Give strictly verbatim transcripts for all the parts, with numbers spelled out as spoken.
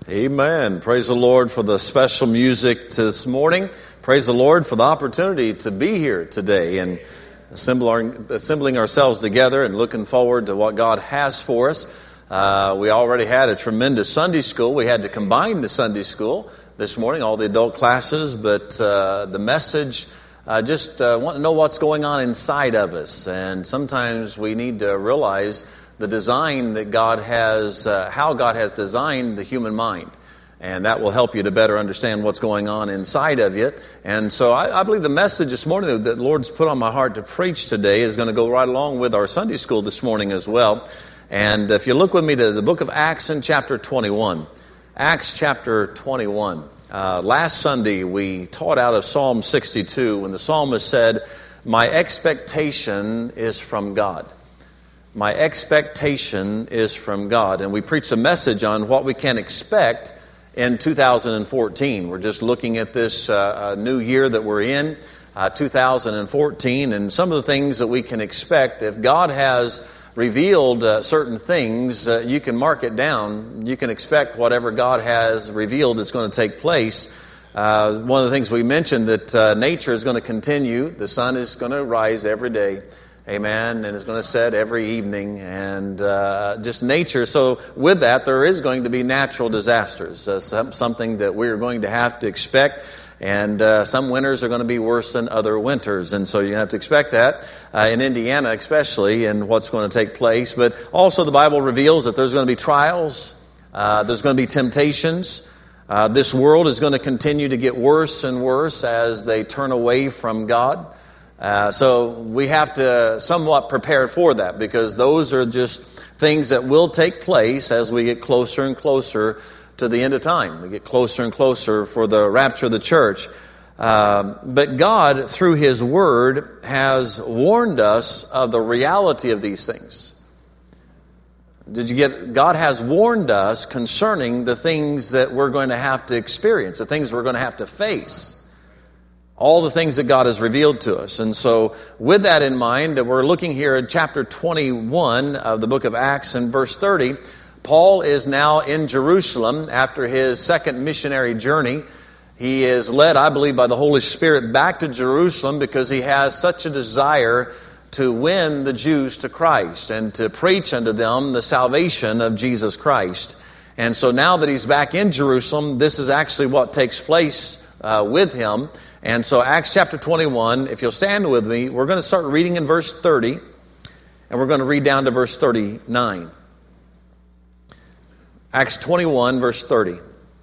Amen. Praise the Lord for the special music this morning. Praise the Lord for the opportunity to be here today and assembling, assembling ourselves together and looking forward to what God has for us. Uh, we already had a tremendous Sunday school. We had to combine the Sunday school this morning, all the adult classes, but uh, the message, uh, just uh, want to know what's going on inside of us. And sometimes we need to realize the design that God has, uh, how God has designed the human mind. And that will help you to better understand what's going on inside of you. And so I, I believe the message this morning that the Lord's put on my heart to preach today is going to go right along with our Sunday school this morning as well. And if you look with me to the book of Acts in chapter twenty-one. Acts chapter twenty-one. Uh, last Sunday we taught out of Psalm sixty-two when the psalmist said, "My expectation is from God." My expectation is from God. And we preached a message on what we can expect in two thousand fourteen. We're just looking at this uh, new year that we're in, uh, two thousand fourteen, and some of the things that we can expect. If God has revealed uh, certain things, uh, you can mark it down. You can expect whatever God has revealed that's going to take place. Uh, one of the things we mentioned that uh, nature is going to continue. The sun is going to rise every day. Amen. And it's going to set every evening, and uh, just nature. So with that, there is going to be natural disasters, uh, some, something that we're going to have to expect. And uh, some winters are going to be worse than other winters. And so you have to expect that, uh, in Indiana especially, and what's going to take place. But also the Bible reveals that there's going to be trials, uh, there's going to be temptations. Uh, this world is going to continue to get worse and worse as they turn away from God. Uh, so we have to somewhat prepare for that, because those are just things that will take place as we get closer and closer to the end of time. We get closer and closer for the rapture of the church. Um, but God, through His Word, has warned us of the reality of these things. Did you get? God has warned us concerning the things that we're going to have to experience, the things we're going to have to face. All the things that God has revealed to us. And so with that in mind, we're looking here at chapter twenty-one of the book of Acts and verse thirty. Paul is now in Jerusalem after his second missionary journey. He is led, I believe, by the Holy Spirit back to Jerusalem because he has such a desire to win the Jews to Christ and to preach unto them the salvation of Jesus Christ. And so now that he's back in Jerusalem, this is actually what takes place uh, with him. And so Acts chapter twenty-one, if you'll stand with me, we're going to start reading in verse thirty, and we're going to read down to verse thirty-nine. Acts twenty-one, verse thirty.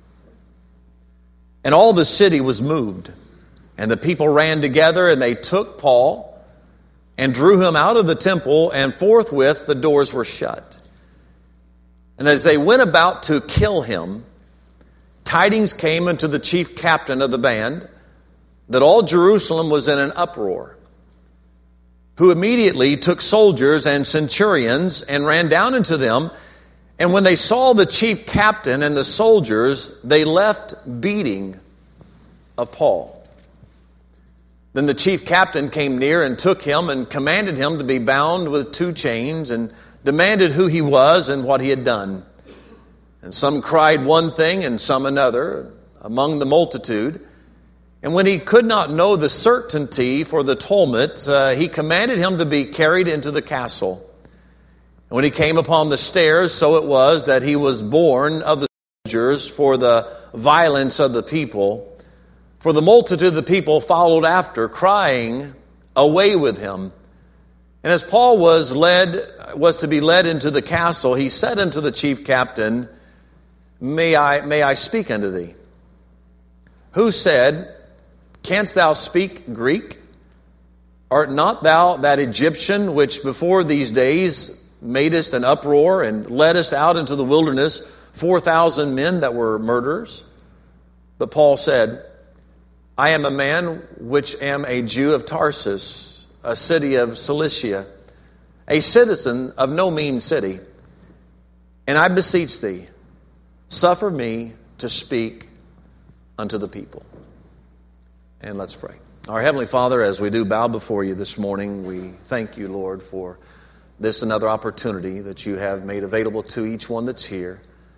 And all the city was moved, and the people ran together, and they took Paul and drew him out of the temple, and forthwith the doors were shut. And as they went about to kill him, tidings came unto the chief captain of the band that all Jerusalem was in an uproar, who immediately took soldiers and centurions and ran down into them. And when they saw the chief captain and the soldiers, they left beating of Paul. Then the chief captain came near and took him and commanded him to be bound with two chains, and demanded who he was and what he had done. And some cried one thing and some another among the multitude. And when he could not know the certainty for the tumult, uh, he commanded him to be carried into the castle. And when he came upon the stairs, so it was that he was borne of the soldiers for the violence of the people. For the multitude of the people followed after, crying, "Away with him." And as Paul was led, was to be led into the castle, he said unto the chief captain, May I, may I speak unto thee? Who said, Canst thou speak Greek? Art not thou that Egyptian which before these days madest an uproar and leddest out into the wilderness four thousand men that were murderers? But Paul said, I am a man which am a Jew of Tarsus, a city of Cilicia, a citizen of no mean city. And I beseech thee, suffer me to speak unto the people. And let's pray. Our Heavenly Father, as we do bow before you this morning, we thank you, Lord, for this another opportunity that you have made available to each one that's here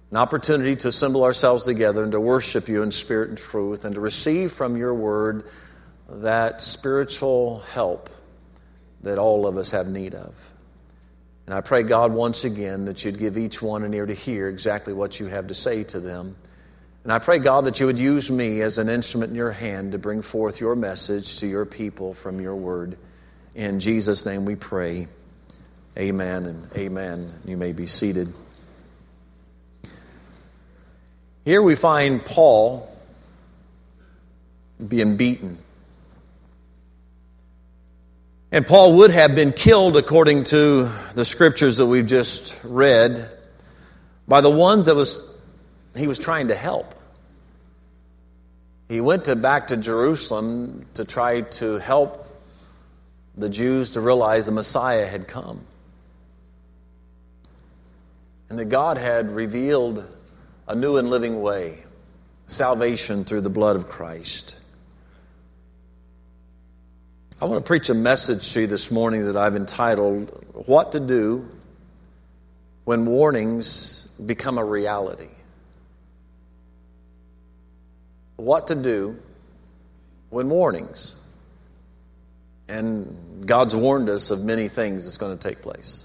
an opportunity to assemble ourselves together and to worship you in spirit and truth and to receive from your word that spiritual help that all of us have need of. And I pray, God, once again that you'd give each one an ear to hear exactly what you have to say to them. And I pray, God, that you would use me as an instrument in your hand to bring forth your message to your people from your word. In Jesus' name we pray. Amen and amen. You may be seated. Here we find Paul being beaten. And Paul would have been killed, according to the scriptures that we've just read, by the ones that was he was trying to help. He went to, back to Jerusalem to try to help the Jews to realize the Messiah had come. And that God had revealed a new and living way, salvation through the blood of Christ. I want to preach a message to you this morning that I've entitled, What to Do When Warnings Become a Reality. What to do when warnings. And God's warned us of many things that's going to take place.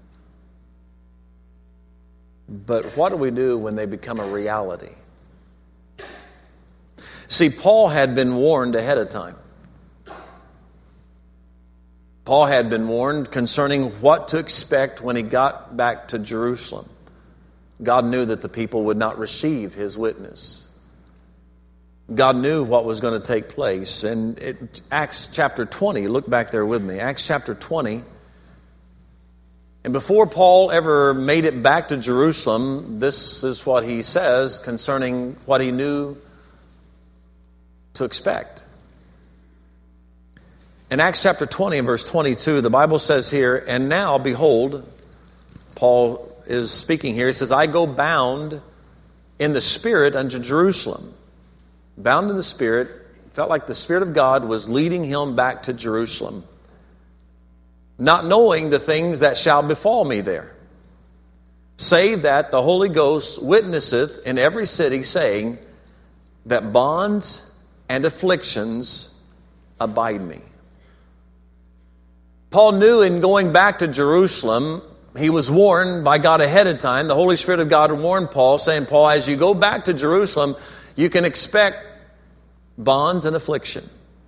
But what do we do when they become a reality? See, Paul had been warned ahead of time. Paul had been warned concerning what to expect when he got back to Jerusalem. God knew that the people would not receive his witness. God knew what was going to take place. And it, Acts chapter twenty, look back there with me. Acts chapter twenty. And before Paul ever made it back to Jerusalem, this is what he says concerning what he knew to expect. In Acts chapter twenty and verse twenty-two, the Bible says here, And now, behold, Paul is speaking here, he says, I go bound in the Spirit unto Jerusalem. Bound in the Spirit, felt like the Spirit of God was leading him back to Jerusalem, not knowing the things that shall befall me there, save that the Holy Ghost witnesseth in every city, saying that bonds and afflictions abide me. Paul knew in going back to Jerusalem, he was warned by God ahead of time. The Holy Spirit of God warned Paul, saying, Paul, as you go back to Jerusalem, you can expect bonds and affliction.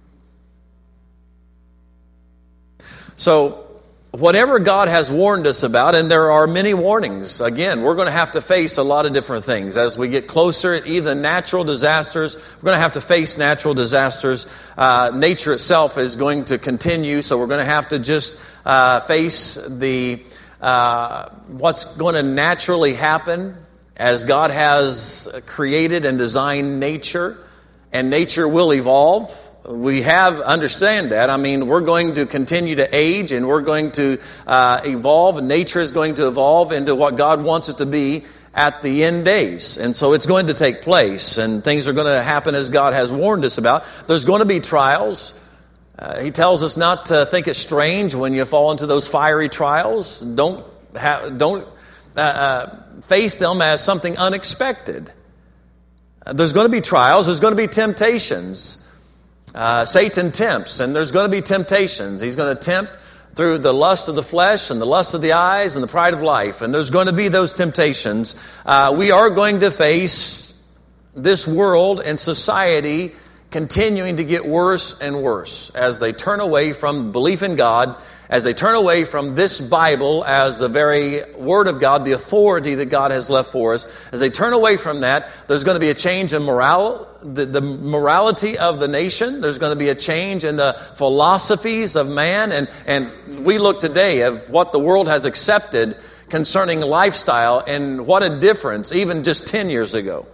So, whatever God has warned us about, and there are many warnings, again, we're going to have to face a lot of different things. As we get closer, even natural disasters, we're going to have to face natural disasters. Uh, nature itself is going to continue, so we're going to have to just uh, face the uh, what's going to naturally happen as God has created and designed nature, and nature will evolve. We have, understand that. I mean, we're going to continue to age and we're going to uh, evolve. And nature is going to evolve into what God wants it to be at the end days. And so it's going to take place and things are going to happen as God has warned us about. There's going to be trials. Uh, he tells us not to think it strange when you fall into those fiery trials. Don't, ha- don't uh, uh, face them as something unexpected. Uh, there's going to be trials. There's going to be temptations. Uh, Satan tempts, and there's going to be temptations. He's going to tempt through the lust of the flesh and the lust of the eyes and the pride of life. And there's going to be those temptations. Uh, we are going to face this world and society continuing to get worse and worse as they turn away from belief in God, as they turn away from this Bible as the very Word of God, the authority that God has left for us. As they turn away from that, there's going to be a change in morale, the, the morality of the nation. There's going to be a change in the philosophies of man. And, and we look today at what the world has accepted concerning lifestyle, and what a difference even just ten years ago.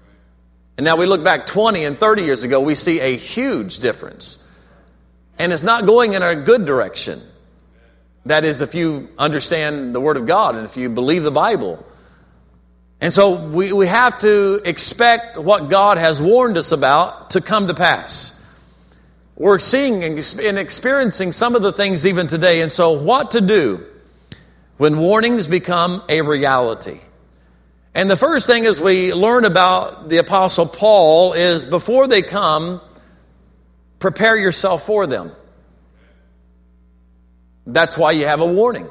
And now we look back twenty and thirty years ago, we see a huge difference. And it's not going in a good direction. That is, if you understand the Word of God and if you believe the Bible. And so we, we have to expect what God has warned us about to come to pass. We're seeing and experiencing some of the things even today. And so what to do when warnings become a reality? And the first thing as we learn about the Apostle Paul is before they come, prepare yourself for them. That's why you have a warning.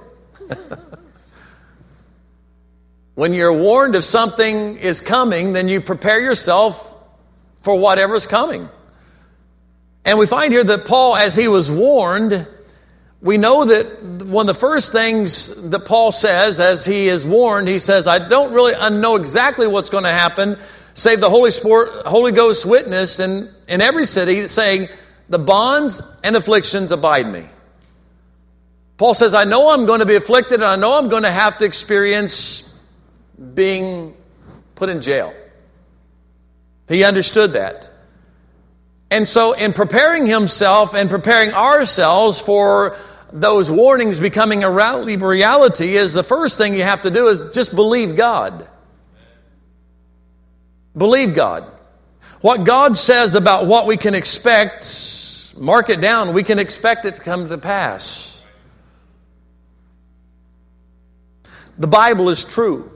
When you're warned if something is coming, then you prepare yourself for whatever's coming. And we find here that Paul, as he was warned, we know that one of the first things that Paul says as he is warned, he says, I don't really know exactly what's going to happen, save the Holy Spirit, Holy Ghost witness in, in every city, saying, the bonds and afflictions abide me. Paul says, I know I'm going to be afflicted, and I know I'm going to have to experience being put in jail. He understood that. And so in preparing himself and preparing ourselves for those warnings becoming a reality is the first thing you have to do is just believe God. Believe God. What God says about what we can expect, mark it down. We can expect it to come to pass. The Bible is true.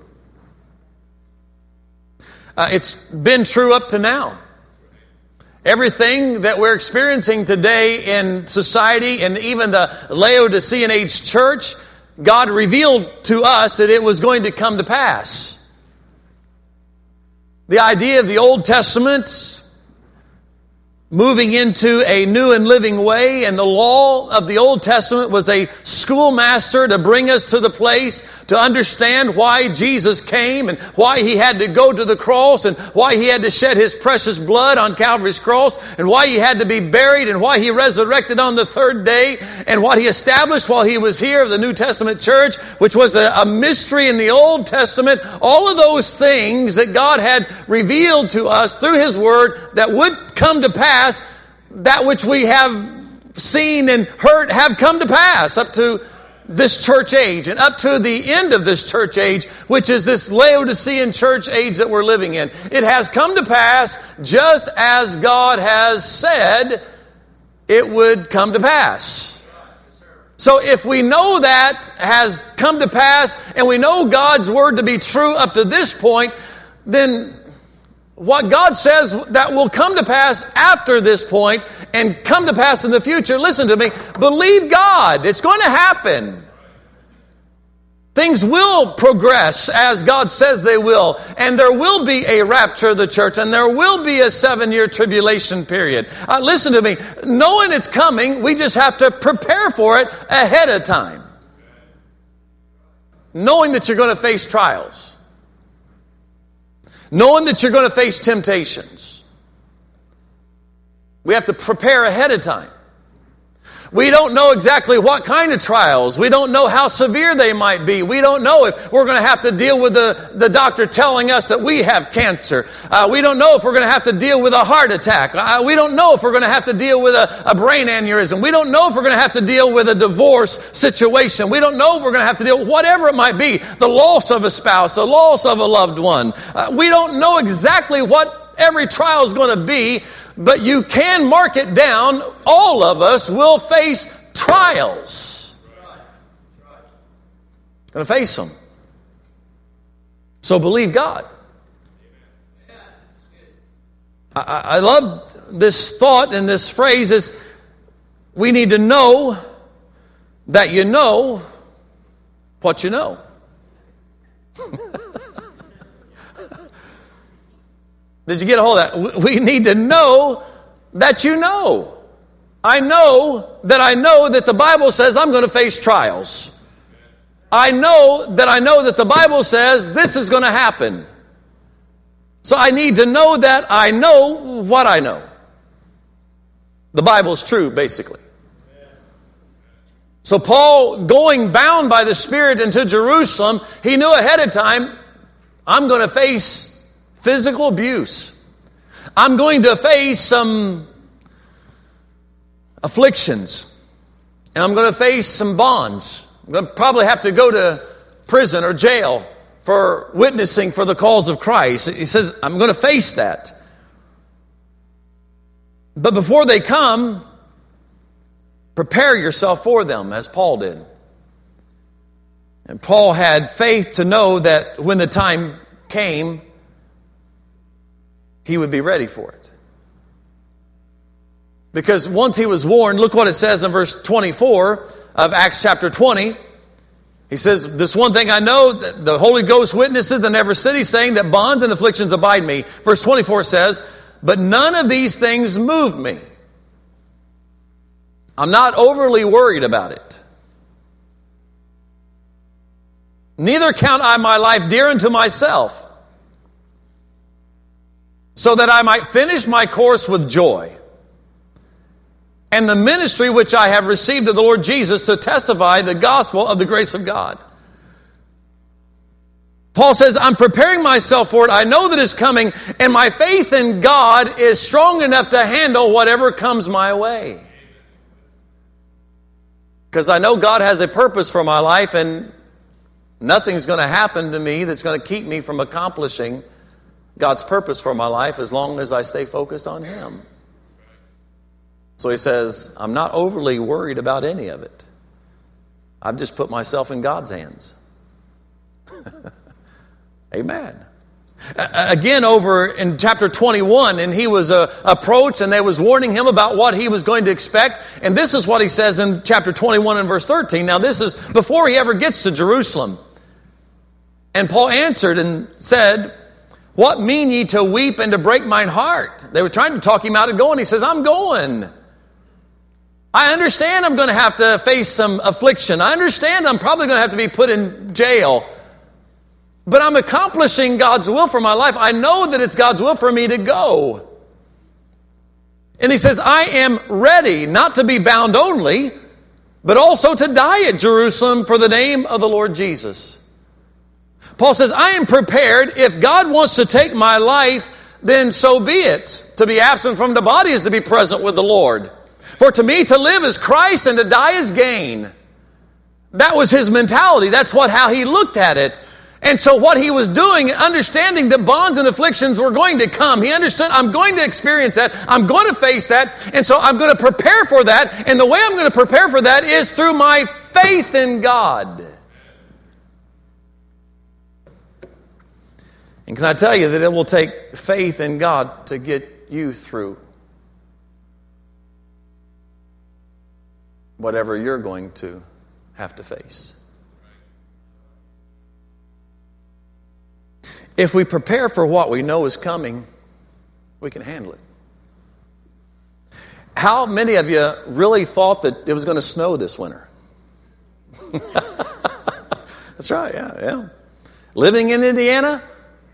Uh, it's been true up to now. Everything that we're experiencing today in society and even the Laodicean age church, God revealed to us that it was going to come to pass. The idea of the Old Testament moving into a new and living way, and the law of the Old Testament was a schoolmaster to bring us to the place to understand why Jesus came and why He had to go to the cross and why He had to shed His precious blood on Calvary's cross and why He had to be buried and why He resurrected on the third day and what He established while He was here of the New Testament church, which was a, a mystery in the Old Testament. All of those things that God had revealed to us through His Word that would come to pass, that which we have seen and heard have come to pass up to this church age and up to the end of this church age, which is this Laodicean church age that we're living in. It has come to pass just as God has said it would come to pass. So if we know that has come to pass and we know God's word to be true up to this point, then what God says that will come to pass after this point and come to pass in the future, listen to me, believe God. It's going to happen. Things will progress as God says they will. And there will be a rapture of the church. And there will be a seven-year tribulation period. Uh, listen to me. Knowing it's coming, we just have to prepare for it ahead of time. Knowing that you're going to face trials. Knowing that you're going to face temptations. We have to prepare ahead of time. We don't know exactly what kind of trials. We don't know how severe they might be. We don't know if we're going to have to deal with the, the doctor telling us that we have cancer. Uh, we don't know if we're going to have to deal with a heart attack. Uh, we don't know if we're going to have to deal with a, a brain aneurysm. We don't know if we're going to have to deal with a divorce situation. We don't know if we're going to have to deal with whatever it might be. The loss of a spouse, the loss of a loved one. Uh, we don't know exactly what every trial is going to be. But you can mark it down. All of us will face trials. Going to face them. So believe God. I, I love this thought and this phrase is we need to know that you know what you know. Did you get a hold of that? We need to know that you know. I know that I know that the Bible says I'm going to face trials. I know that I know that the Bible says this is going to happen. So I need to know that I know what I know. The Bible's true, basically. So Paul, going bound by the Spirit into Jerusalem, he knew ahead of time, I'm going to face physical abuse. I'm going to face some afflictions. And I'm going to face some bonds. I'm going to probably have to go to prison or jail for witnessing for the cause of Christ. He says, I'm going to face that. But before they come, prepare yourself for them, as Paul did. And Paul had faith to know that when the time came, he would be ready for it. Because once he was warned, look what it says in verse twenty-four of Acts chapter twenty. He says, this one thing I know, that the Holy Ghost witnesses in every city, saying that bonds and afflictions abide me. Verse twenty-four says, but none of these things move me. I'm not overly worried about it. Neither count I my life dear unto myself, so that I might finish my course with joy, and the ministry which I have received of the Lord Jesus to testify the gospel of the grace of God. Paul says, I'm preparing myself for it. I know that it's coming, and my faith in God is strong enough to handle whatever comes my way. Because I know God has a purpose for my life, and nothing's going to happen to me that's going to keep me from accomplishing God's purpose for my life as long as I stay focused on Him. So he says, I'm not overly worried about any of it. I've just put myself in God's hands. Amen. Again, over in chapter twenty-one, and he was uh, approached, and they was warning him about what he was going to expect. And this is what he says in chapter twenty-one and verse thirteen. Now this is before he ever gets to Jerusalem. And Paul answered and said, what mean ye to weep and to break mine heart? They were trying to talk him out of going. He says, I'm going. I understand I'm going to have to face some affliction. I understand I'm probably going to have to be put in jail. But I'm accomplishing God's will for my life. I know that it's God's will for me to go. And he says, I am ready not to be bound only, but also to die at Jerusalem for the name of the Lord Jesus. Paul says, I am prepared. If God wants to take my life, then so be it. To be absent from the body is to be present with the Lord. For to me to live is Christ, and to die is gain. That was his mentality. That's what how he looked at it. And so what he was doing, understanding that bonds and afflictions were going to come, he understood, I'm going to experience that, I'm going to face that, and so I'm going to prepare for that, and the way I'm going to prepare for that is through my faith in God. And can I tell you that it will take faith in God to get you through whatever you're going to have to face. If we prepare for what we know is coming, we can handle it. How many of you really thought that it was going to snow this winter? That's right, yeah, yeah. Living in Indiana,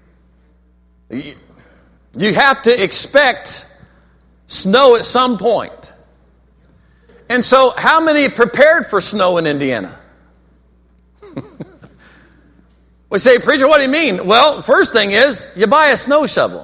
you have to expect snow at some point. And so, how many prepared for snow in Indiana? We say, preacher, what do you mean? Well, first thing is, you buy a snow shovel.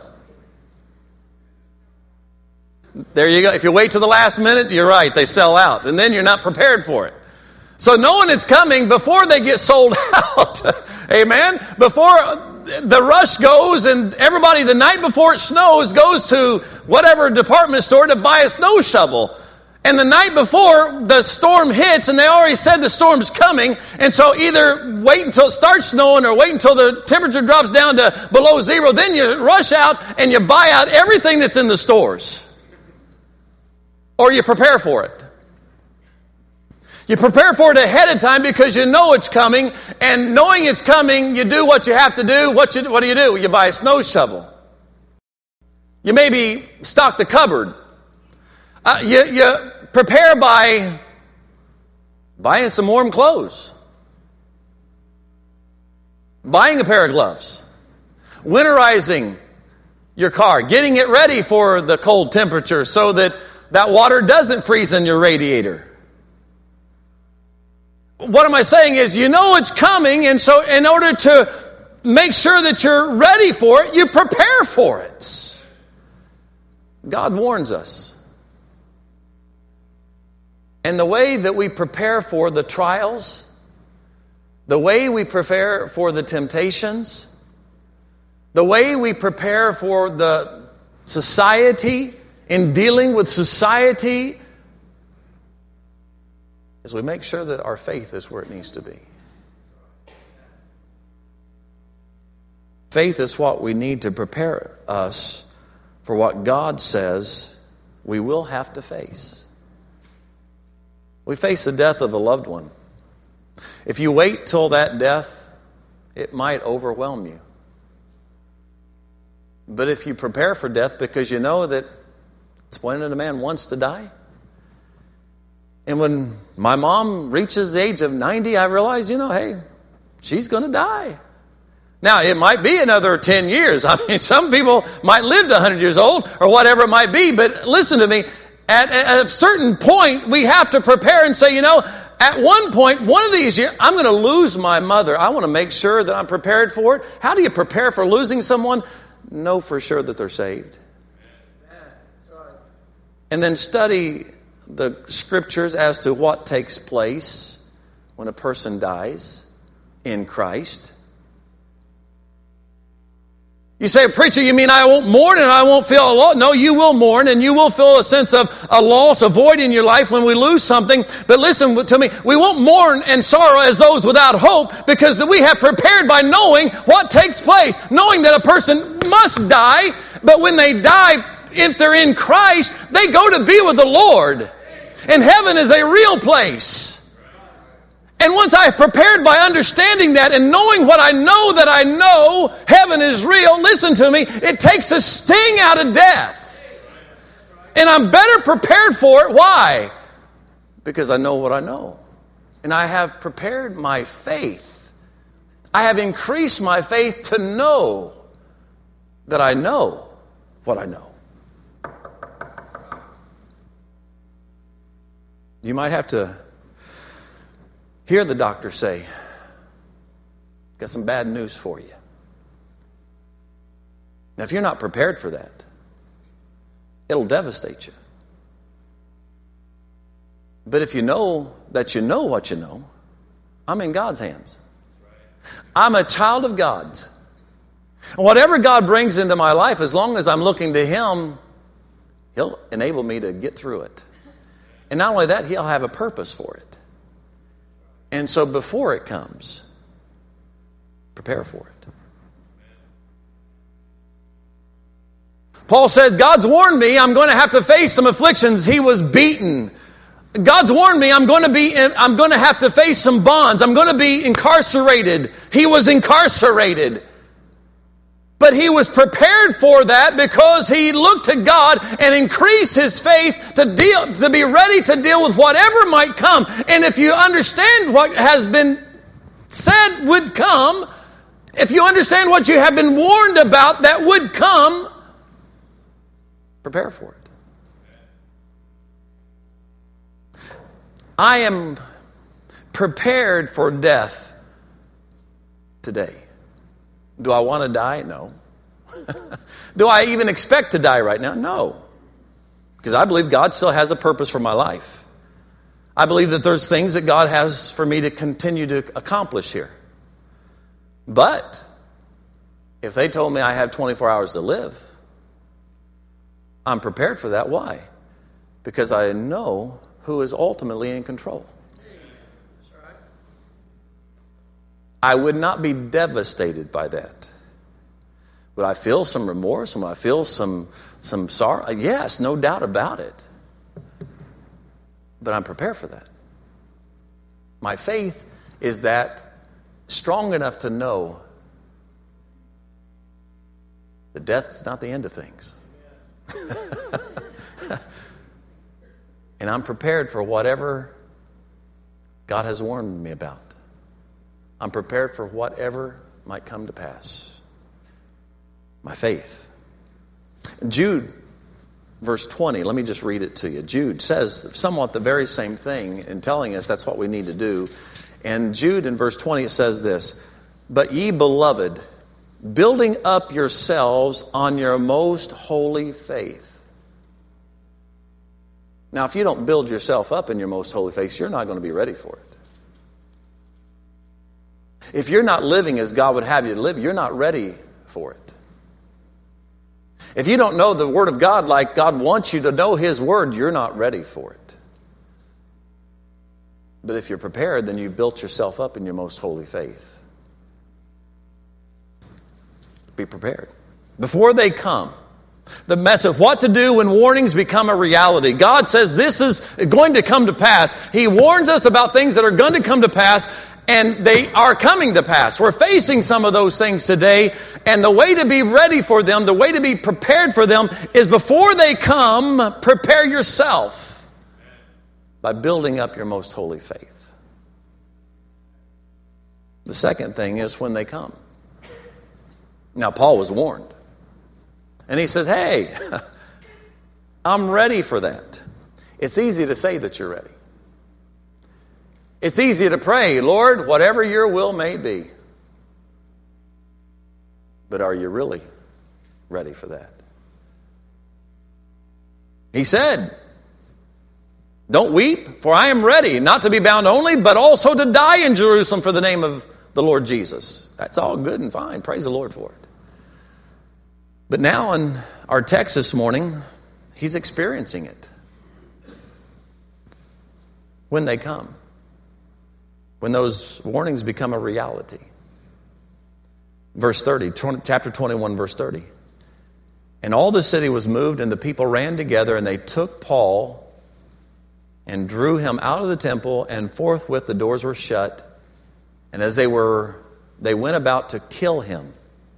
There you go. If you wait till the last minute, you're right, they sell out. And then you're not prepared for it. So knowing it's coming before they get sold out, amen, before the rush goes and everybody the night before it snows goes to whatever department store to buy a snow shovel. And the night before the storm hits, and they already said the storm's coming, and so either wait until it starts snowing or wait until the temperature drops down to below zero, then you rush out and you buy out everything that's in the stores. Or you prepare for it. You prepare for it ahead of time because you know it's coming, and knowing it's coming, you do what you have to do. What, you, what do you do? You buy a snow shovel. You maybe stock the cupboard. Uh, you, you prepare by buying some warm clothes, buying a pair of gloves, winterizing your car, getting it ready for the cold temperature so that that water doesn't freeze in your radiator. What am I saying is, you know it's coming, and so in order to make sure that you're ready for it, you prepare for it. God warns us. And the way that we prepare for the trials, the way we prepare for the temptations, the way we prepare for the society, in dealing with society, is we make sure that our faith is where it needs to be. Faith is what we need to prepare us for what God says we will have to face. We face the death of a loved one. If you wait till that death, it might overwhelm you. But if you prepare for death because you know that it's appointed a man wants to die. And when my mom reaches the age of ninety, I realize, you know, hey, she's going to die. Now, it might be another ten years. I mean, some people might live to one hundred years old or whatever it might be. But listen to me. At, at a certain point, we have to prepare and say, you know, at one point, one of these years, I'm going to lose my mother. I want to make sure that I'm prepared for it. How do you prepare for losing someone? Know for sure that they're saved. And then study the scriptures as to what takes place when a person dies in Christ. You say, preacher, you mean I won't mourn and I won't feel a loss? No, you will mourn and you will feel a sense of a loss, a void in your life when we lose something. But listen to me, we won't mourn and sorrow as those without hope because we have prepared by knowing what takes place. Knowing that a person must die, but when they die, if they're in Christ, they go to be with the Lord. And heaven is a real place. And once I've prepared by understanding that and knowing what I know that I know, heaven is real, listen to me, it takes a sting out of death. And I'm better prepared for it. Why? Because I know what I know. And I have prepared my faith. I have increased my faith to know that I know what I know. You might have to hear the doctor say, got some bad news for you. Now, if you're not prepared for that, it'll devastate you. But if you know that you know what you know, I'm in God's hands. I'm a child of God's. And whatever God brings into my life, as long as I'm looking to Him, He'll enable me to get through it. And not only that, He'll have a purpose for it. And so before it comes, prepare for it. Paul said, God's warned me I'm going to have to face some afflictions. He was beaten. God's warned me I'm going to be in, I'm going to have to face some bonds. I'm going to be incarcerated. He was incarcerated. But he was prepared for that because he looked to God and increased his faith to deal, to be ready to deal with whatever might come. And if you understand what has been said would come, if you understand what you have been warned about that would come, prepare for it. I am prepared for death today. Do I want to die? No. Do I even expect to die right now? No. Because I believe God still has a purpose for my life. I believe that there's things that God has for me to continue to accomplish here. But if they told me I have twenty-four hours to live, I'm prepared for that. Why? Because I know who is ultimately in control. I would not be devastated by that. Would I feel some remorse? Would I feel some, some sorrow? Yes, no doubt about it. But I'm prepared for that. My faith is that strong enough to know that death's not the end of things. And I'm prepared for whatever God has warned me about. I'm prepared for whatever might come to pass. My faith. Jude, verse twenty, let me just read it to you. Jude says somewhat the very same thing in telling us that's what we need to do. And Jude in verse twenty, it says this, "But ye beloved, building up yourselves on your most holy faith." Now, if you don't build yourself up in your most holy faith, you're not going to be ready for it. If you're not living as God would have you to live, you're not ready for it. If you don't know the Word of God like God wants you to know His Word, you're not ready for it. But if you're prepared, then you've built yourself up in your most holy faith. Be prepared. Before they come, the message of what to do when warnings become a reality. God says this is going to come to pass. He warns us about things that are going to come to pass, and they are coming to pass. We're facing some of those things today, and the way to be ready for them, the way to be prepared for them, is before they come, prepare yourself by building up your most holy faith. The second thing is when they come. Now, Paul was warned. And he said, hey, I'm ready for that. It's easy to say that you're ready. It's easy to pray, Lord, whatever your will may be. But are you really ready for that? He said, don't weep, for I am ready, not to be bound only, but also to die in Jerusalem for the name of the Lord Jesus. That's all good and fine. Praise the Lord for it. But now in our text this morning, he's experiencing it. When they come. When those warnings become a reality. Verse thirty, chapter twenty-one, verse thirty. And all the city was moved, and the people ran together, and they took Paul and drew him out of the temple, and forthwith the doors were shut. And as they were, they went about to kill him.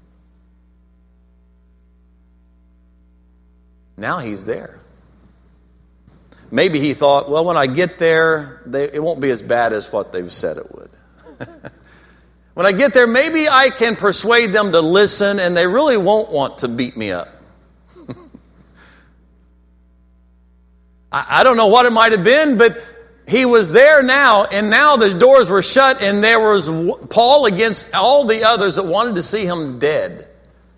Now he's there. Maybe he thought, well, when I get there, they, it won't be as bad as what they've said it would. When I get there, maybe I can persuade them to listen, and they really won't want to beat me up. I, I don't know what it might have been, but he was there now, and now the doors were shut, and there was Paul against all the others that wanted to see him dead.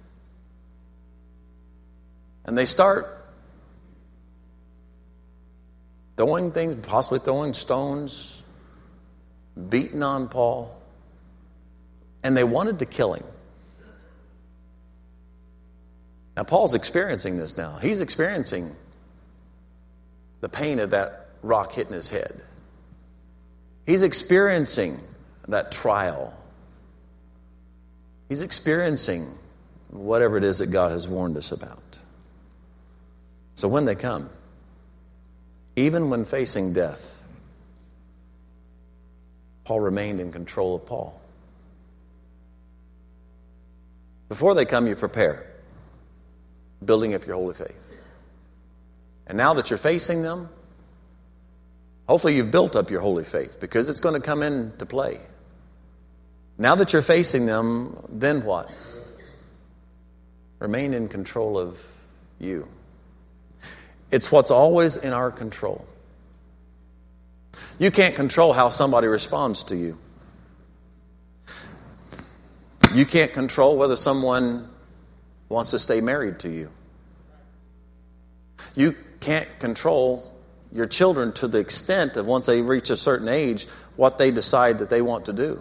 And they start throwing things, possibly throwing stones, beating on Paul. And they wanted to kill him. Now, Paul's experiencing this now. He's experiencing the pain of that rock hitting his head. He's experiencing that trial. He's experiencing whatever it is that God has warned us about. So when they come, even when facing death, Paul remained in control of Paul. Before they come, you prepare, building up your holy faith. And now that you're facing them, hopefully you've built up your holy faith, because it's going to come into play. Now that you're facing them, then what? Remain in control of you. It's what's always in our control. You can't control how somebody responds to you. You can't control whether someone wants to stay married to you. You can't control your children to the extent of once they reach a certain age, what they decide that they want to do.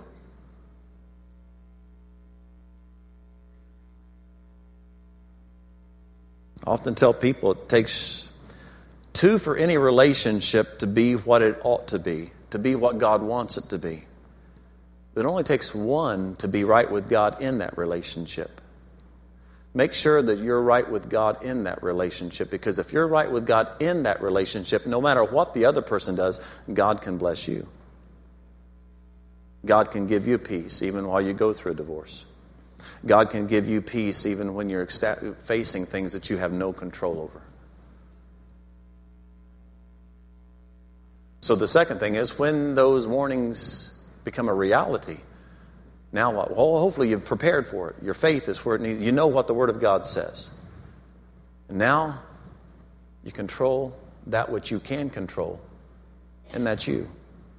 I often tell people it takes two for any relationship to be what it ought to be, to be what God wants it to be. It only takes one to be right with God in that relationship. Make sure that you're right with God in that relationship, because if you're right with God in that relationship, no matter what the other person does, God can bless you. God can give you peace even while you go through a divorce. God can give you peace even when you're facing things that you have no control over. So the second thing is, when those warnings become a reality, now what? Well, hopefully you've prepared for it. Your faith is where it needs. You know what the Word of God says. And now you control that which you can control, and that's you.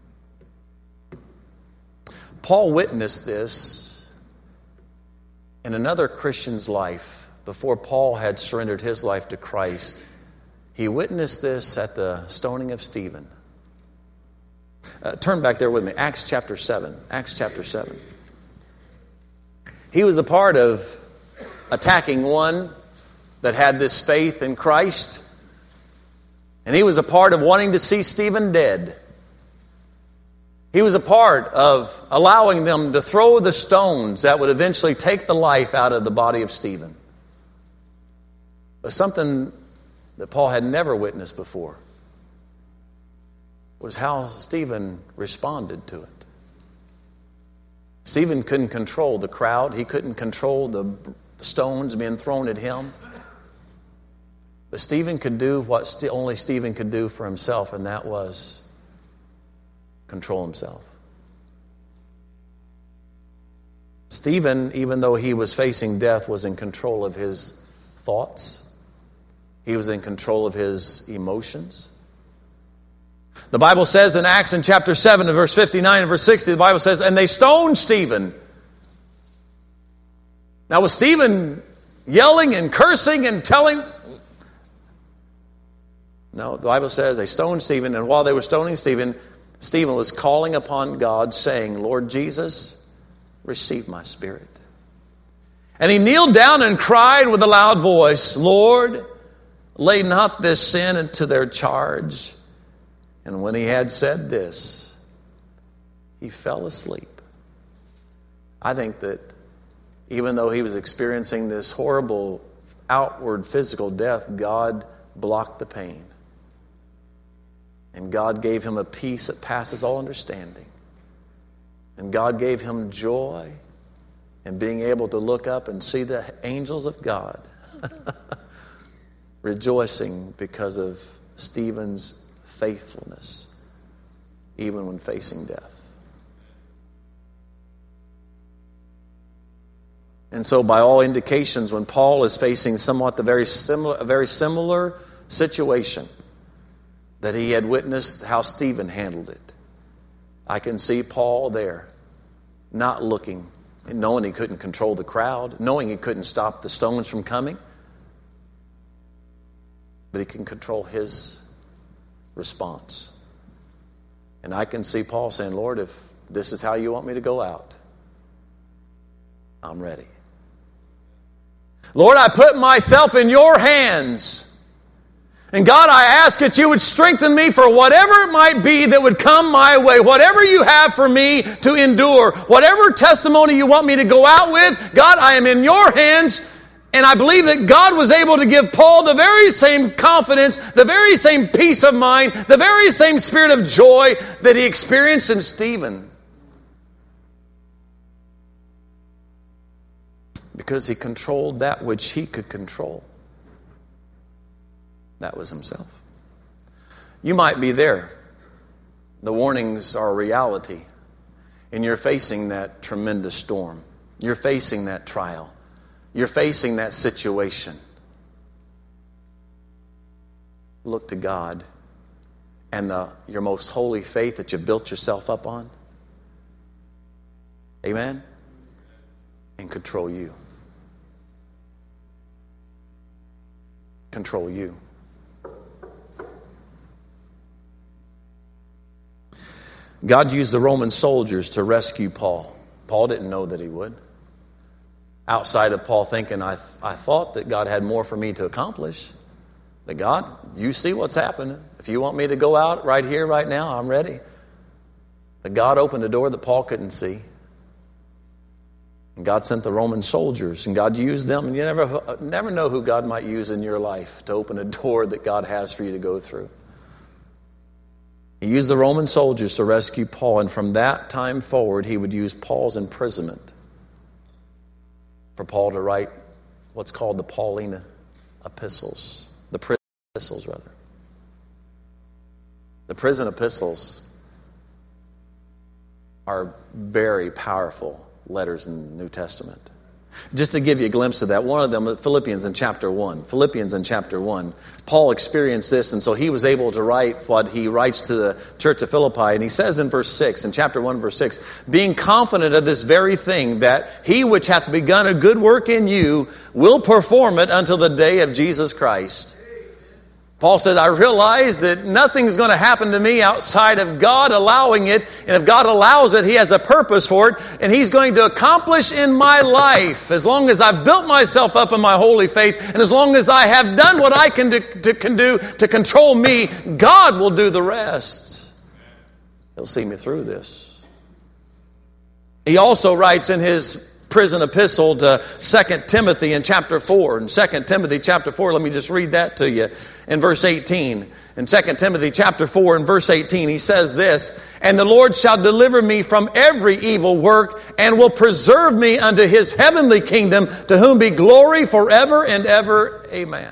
Paul witnessed this in another Christian's life before Paul had surrendered his life to Christ. He witnessed this at the stoning of Stephen. Uh, turn back there with me. Acts chapter seven. Acts chapter seven. He was a part of attacking one that had this faith in Christ. And he was a part of wanting to see Stephen dead. He was a part of allowing them to throw the stones that would eventually take the life out of the body of Stephen. But something that Paul had never witnessed before was how Stephen responded to it. Stephen couldn't control the crowd. He couldn't control the stones being thrown at him. But Stephen could do what only Stephen could do for himself, and that was control himself. Stephen, even though he was facing death, was in control of his thoughts. He was in control of his emotions. The Bible says in Acts in chapter seven, and verse fifty-nine and verse sixty, the Bible says, and they stoned Stephen. Now was Stephen yelling and cursing and telling? No, the Bible says they stoned Stephen, and while they were stoning Stephen, Stephen was calling upon God, saying, Lord Jesus, receive my spirit. And he kneeled down and cried with a loud voice, Lord, lay not this sin into their charge. And when he had said this, he fell asleep. I think that even though he was experiencing this horrible outward physical death, God blocked the pain. And God gave him a peace that passes all understanding. And God gave him joy in being able to look up and see the angels of God rejoicing because of Stephen's faithfulness, even when facing death. And so by all indications, when Paul is facing somewhat the very similar, a very similar situation that he had witnessed how Stephen handled it, I can see Paul there, not looking, knowing he couldn't control the crowd, knowing he couldn't stop the stones from coming, but he can control his response. And I can see Paul saying, Lord, if this is how you want me to go out, I'm ready. Lord, I put myself in your hands. And God, I ask that you would strengthen me for whatever it might be that would come my way. Whatever you have for me to endure. Whatever testimony you want me to go out with. God, I am in your hands. And I believe that God was able to give Paul the very same confidence, the very same peace of mind, the very same spirit of joy that he experienced in Stephen. Because he controlled that which he could control. That was himself. You might be there. The warnings are a reality. And you're facing that tremendous storm. You're facing that trial. You're facing that situation. Look to God and the, your most holy faith that you've built yourself up on. Amen? And control you. Control you. God used the Roman soldiers to rescue Paul. Paul didn't know that he would. Outside of Paul thinking, I, th- I thought that God had more for me to accomplish. But God, you see what's happening. If you want me to go out right here, right now, I'm ready. But God opened a door that Paul couldn't see. And God sent the Roman soldiers, and God used them. And you never, never know who God might use in your life to open a door that God has for you to go through. He used the Roman soldiers to rescue Paul, and from that time forward, he would use Paul's imprisonment for Paul to write what's called the Pauline epistles. The prison epistles, rather. The prison epistles are very powerful letters in the New Testament. Just to give you a glimpse of that, one of them, Philippians in chapter one. Philippians in chapter one. Paul experienced this, and so he was able to write what he writes to the church of Philippi. And he says in verse six, in chapter one, verse six, being confident of this very thing, that he which hath begun a good work in you will perform it until the day of Jesus Christ. Paul says, I realize that nothing's going to happen to me outside of God allowing it. And if God allows it, He has a purpose for it. And He's going to accomplish in my life, as long as I've built myself up in my holy faith, and as long as I have done what I can do to, can do to control me, God will do the rest. He'll see me through this. He also writes in his prison epistle to Second Timothy in chapter four. In Second Timothy chapter four, let me just read that to you in verse eighteen. In Second Timothy chapter four and verse eighteen, he says this, "And the Lord shall deliver me from every evil work and will preserve me unto his heavenly kingdom, to whom be glory forever and ever. Amen."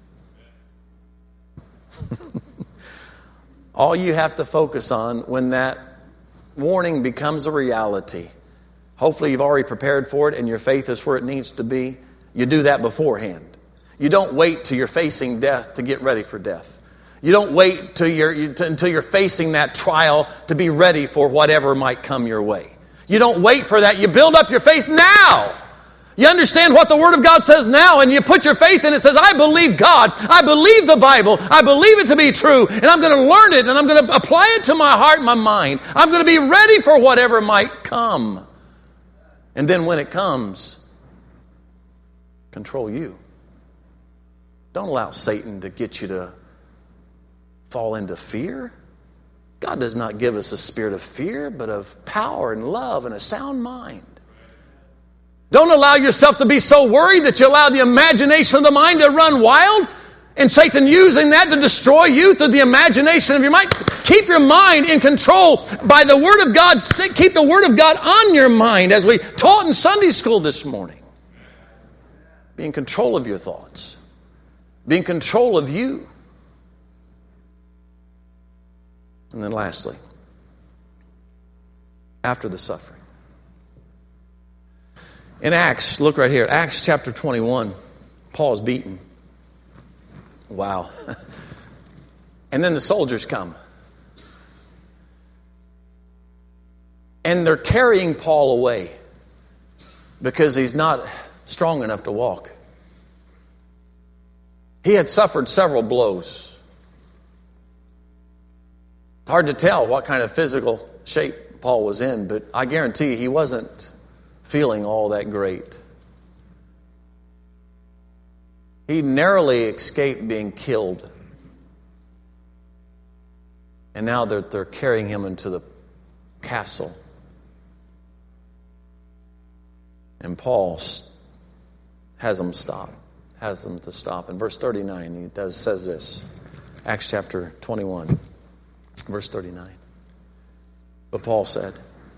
All you have to focus on when that warning becomes a reality, hopefully you've already prepared for it and your faith is where it needs to be. You do that beforehand. You don't wait till you're facing death to get ready for death. You don't wait till you're, until you're facing that trial to be ready for whatever might come your way. You don't wait for that. You build up your faith now. You understand what the Word of God says now, and you put your faith in it. It says, I believe God. I believe the Bible. I believe it to be true, and I'm going to learn it, and I'm going to apply it to my heart and my mind. I'm going to be ready for whatever might come. And then when it comes, control you. Don't allow Satan to get you to fall into fear. God does not give us a spirit of fear, but of power and love and a sound mind. Don't allow yourself to be so worried that you allow the imagination of the mind to run wild, and Satan using that to destroy you through the imagination of your mind. Keep your mind in control by the Word of God. Keep the Word of God on your mind, as we taught in Sunday school this morning. Be in control of your thoughts. Be in control of you. And then lastly, after the suffering. In Acts, look right here, Acts chapter twenty-one, Paul's beaten. Wow. And then the soldiers come. And they're carrying Paul away because he's not strong enough to walk. He had suffered several blows. Hard to tell what kind of physical shape Paul was in, but I guarantee he wasn't feeling all that great. He narrowly escaped being killed. And now they're, they're carrying him into the castle. And Paul has them stop, has them to stop. In verse thirty-nine, he does says this, Acts chapter twenty-one. Verse thirty-nine. But Paul said,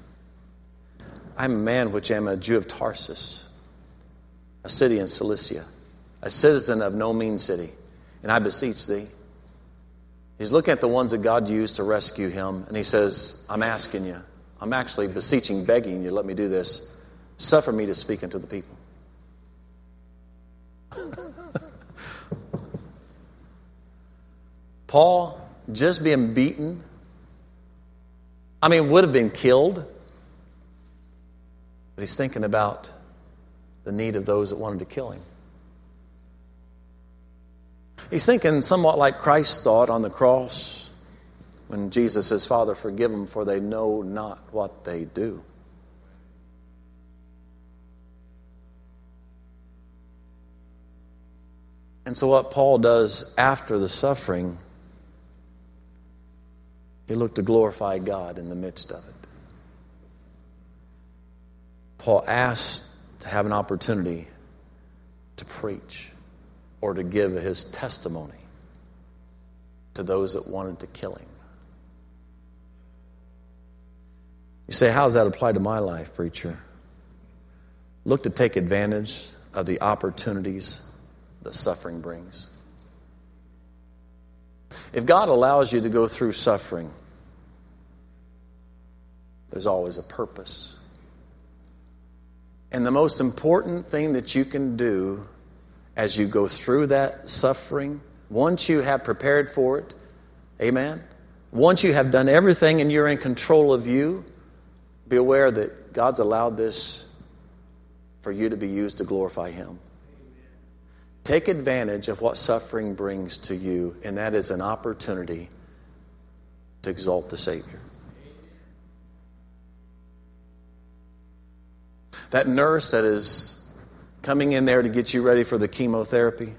I am a man which am a Jew of Tarsus, a city in Cilicia, a citizen of no mean city, and I beseech thee. He's looking at the ones that God used to rescue him, and he says, I'm asking you, I'm actually beseeching, begging you, let me do this. Suffer me to speak unto the people. Paul, just being beaten, I mean, would have been killed. But he's thinking about the need of those that wanted to kill him. He's thinking somewhat like Christ thought on the cross when Jesus says, Father, forgive them, for they know not what they do. And so what Paul does after the suffering, he looked to glorify God in the midst of it. Paul asked to have an opportunity to preach or to give his testimony to those that wanted to kill him. You say, how does that apply to my life, preacher? Look to take advantage of the opportunities that suffering brings. If God allows you to go through suffering, there's always a purpose. And the most important thing that you can do as you go through that suffering, once you have prepared for it, amen, once you have done everything and you're in control of you, be aware that God's allowed this for you to be used to glorify Him. Take advantage of what suffering brings to you, and that is an opportunity to exalt the Savior. That nurse that is coming in there to get you ready for the chemotherapy,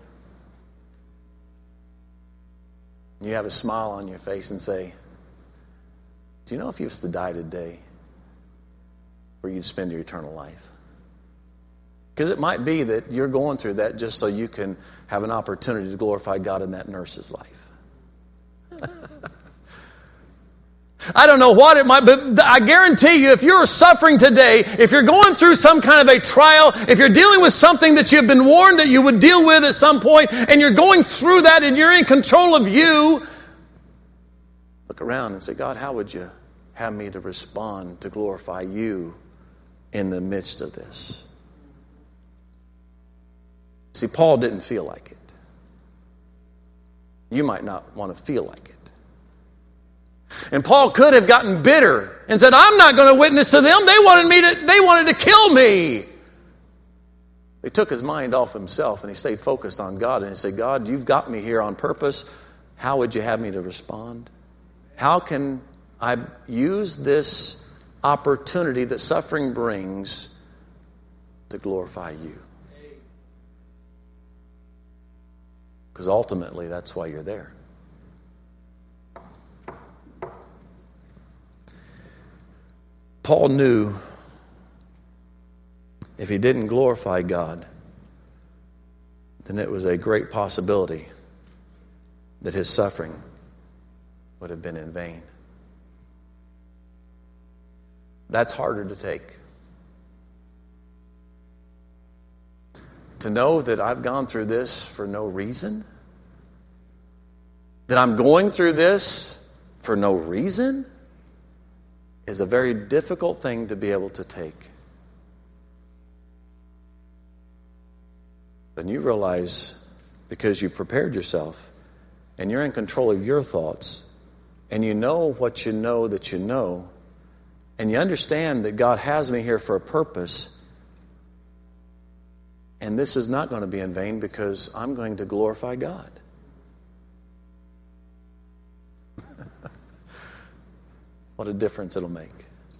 you have a smile on your face and say, Do you know if you was to die today, where you'd spend your eternal life? Because it might be that you're going through that just so you can have an opportunity to glorify God in that nurse's life. I don't know what it might, but I guarantee you, if you're suffering today, if you're going through some kind of a trial, if you're dealing with something that you've been warned that you would deal with at some point, and you're going through that and you're in control of you, look around and say, God, how would you have me to respond to glorify you in the midst of this? See, Paul didn't feel like it. You might not want to feel like it. And Paul could have gotten bitter and said, I'm not going to witness to them. They wanted me to, they wanted to kill me. He took his mind off himself and he stayed focused on God. And he said, God, you've got me here on purpose. How would you have me to respond? How can I use this opportunity that suffering brings to glorify you? Because ultimately, that's why you're there. Paul knew if he didn't glorify God, then it was a great possibility that his suffering would have been in vain. That's harder to take. To know that I've gone through this for no reason? That I'm going through this for no reason? Is a very difficult thing to be able to take. Then you realize, because you've prepared yourself, and you're in control of your thoughts, and you know what you know that you know, and you understand that God has me here for a purpose, and this is not going to be in vain because I'm going to glorify God. What a difference it'll make.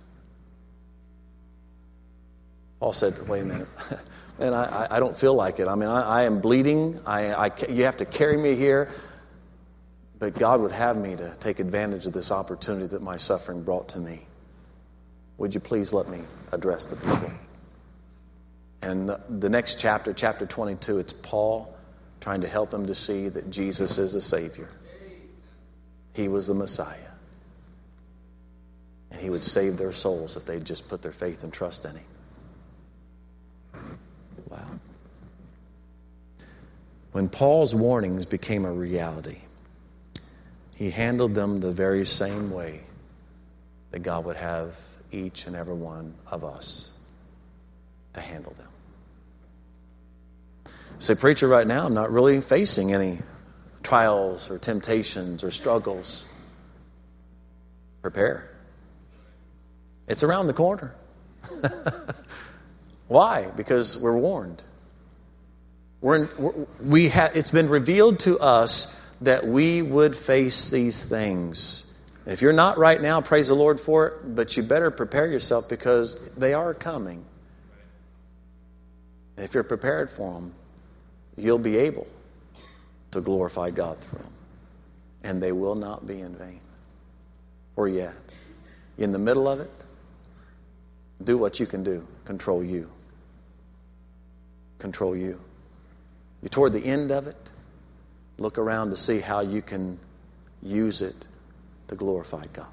Paul said, wait a minute. Man, I, I don't feel like it. I mean, I, I am bleeding. I, I, you have to carry me here. But God would have me to take advantage of this opportunity that my suffering brought to me. Would you please let me address the people? And the, the next chapter, chapter twenty-two, it's Paul trying to help them to see that Jesus is the Savior. He was the Messiah. And He would save their souls if they'd just put their faith and trust in Him. Wow. When Paul's warnings became a reality, he handled them the very same way that God would have each and every one of us to handle them. Say, preacher, right now I'm not really facing any trials or temptations or struggles. Prepare. It's around the corner. Why? Because we're warned. We're, in, we're we ha, it's been revealed to us that we would face these things. If you're not right now, praise the Lord for it, but you better prepare yourself because they are coming. And if you're prepared for them, you'll be able to glorify God through them. And they will not be in vain. Where you at? In the middle of it? Do what you can do. Control you. Control you. You're toward the end of it. Look around to see how you can use it to glorify God.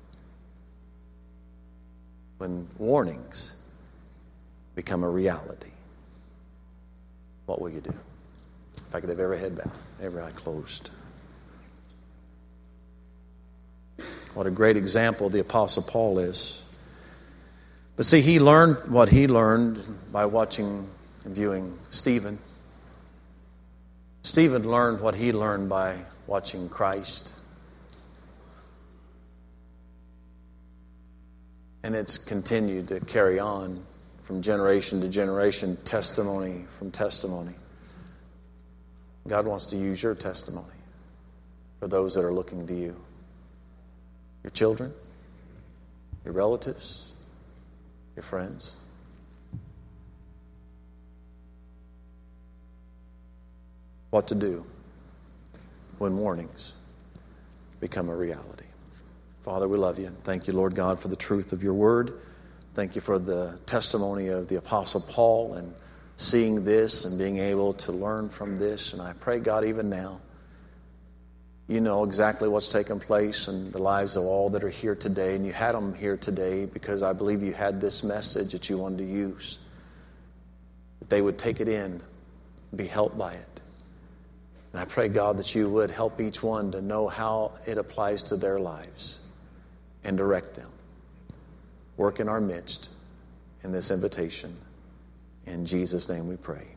When warnings become a reality, what will you do? If I could have every head bowed, every eye closed. What a great example the Apostle Paul is. But see, he learned what he learned by watching and viewing Stephen. Stephen learned what he learned by watching Christ. And it's continued to carry on from generation to generation, testimony from testimony. God wants to use your testimony for those that are looking to you. Your children, your relatives, your friends. What to do when warnings become a reality. Father, we love you. Thank you, Lord God, for the truth of your word. Thank you for the testimony of the Apostle Paul and seeing this and being able to learn from this. And I pray, God, even now, you know exactly what's taken place in the lives of all that are here today. And you had them here today because I believe you had this message that you wanted to use. That they would take it in, be helped by it. And I pray, God, that you would help each one to know how it applies to their lives and direct them. Work in our midst in this invitation. In Jesus' name we pray.